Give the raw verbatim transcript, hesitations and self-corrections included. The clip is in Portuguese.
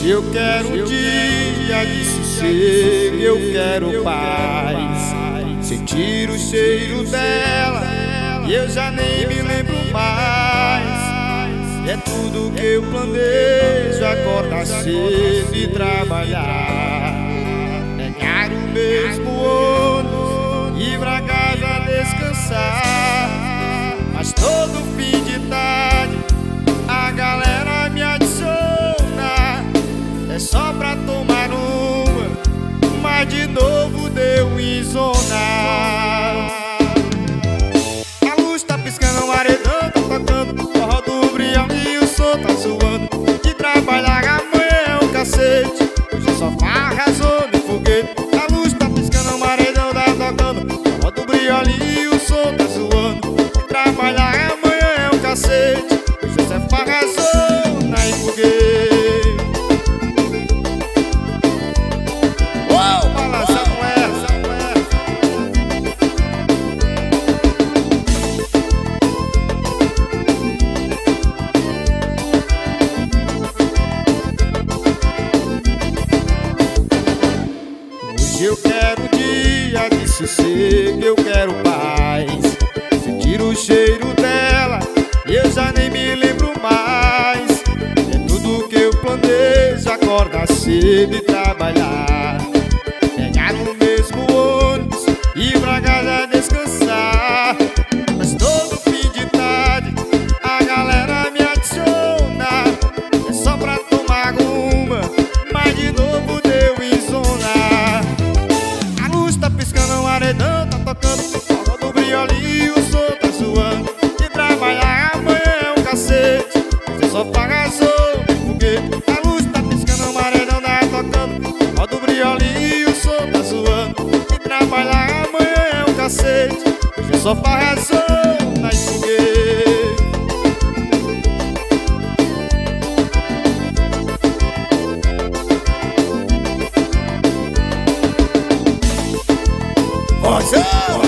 Hoje eu quero um dia de sossego, eu quero paz, sentir o cheiro dela e eu já nem me lembro mais. É tudo que eu planejo, acordar cedo e trabalhar, pegar o mesmo ônibus e pra casa descansar. Mas todo fim de tarde a galera me adiciona, é só pra tomar uma, mas de novo deu em zona. A luz tá piscando, o maredão tá tocando, forró do Brião e o som tá zoando. De trabalhar amanhã é um cacete, hoje é só farra, zona e foguete. A luz tá piscando, o maredão tá tocando, forró do Brião e o som tá zoando. De trabalhar amanhã é um cacete, hoje é só farra, zona e foguete. Eu quero um dia de sossego, eu quero paz, sentir o cheiro dela e eu já nem me lembro mais. É tudo que eu planejo, acordar cedo e trabalhar, pegar o mesmo ônibus e pra casa descansar. Mas todo fim de tarde a galera me adiciona, é só pra tomar uma, mas de novo deu em zona. O maredão tá tocando, forró do Brioli e o som tá zoando. De trabalhar amanhã é um cacete, você só paga som e foguete. A luz tá piscando, o maredão tá tocando, forró do Brioli e o som tá zoando. De trabalhar amanhã é um cacete, você só paga som e foguete. Você